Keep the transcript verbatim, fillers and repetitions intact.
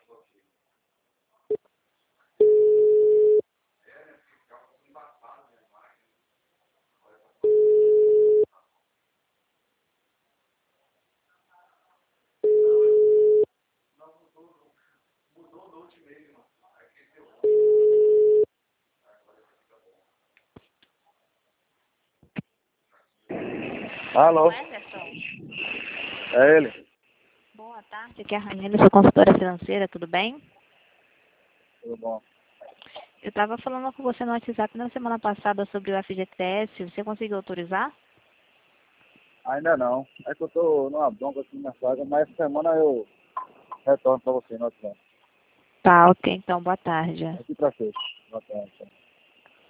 Alô? Anderson, É ele? boa tarde, aqui é a Rainha, sou consultora financeira, tudo bem? Tudo bom? Eu estava falando com você no WhatsApp na semana passada sobre o F G T S, você conseguiu autorizar? Ainda não. É que eu tô numa bronca aqui na casa, mas essa semana eu retorno pra você no WhatsApp. Tá, ok, então, boa tarde. Aqui pra você. Boa tarde.